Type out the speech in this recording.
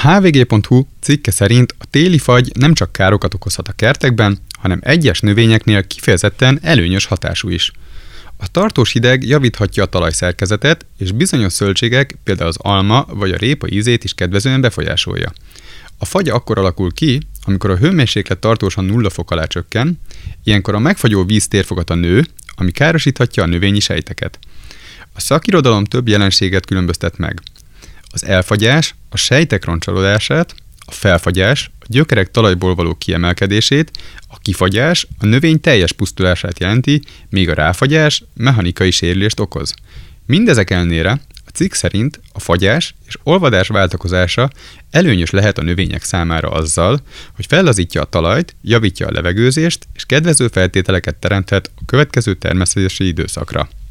A hvg.hu cikke szerint a téli fagy nem csak károkat okozhat a kertekben, hanem egyes növényeknél kifejezetten előnyös hatású is. A tartós hideg javíthatja a talajszerkezetet, és bizonyos zöldségek, például az alma vagy a répa ízét is kedvezően befolyásolja. A fagy akkor alakul ki, amikor a hőmérséklet tartósan 0 fok alá csökken, ilyenkor a megfagyó víz térfogata nő, ami károsíthatja a növényi sejteket. A szakirodalom több jelenséget különböztet meg. Az elfagyás a sejtek roncsolódását, a felfagyás a gyökerek talajból való kiemelkedését, a kifagyás a növény teljes pusztulását jelenti, míg a ráfagyás mechanikai sérülést okoz. Mindezek ellenére a cikk szerint a fagyás és olvadás váltakozása előnyös lehet a növények számára azzal, hogy fellazítja a talajt, javítja a levegőzést és kedvező feltételeket teremthet a következő termesztési időszakra.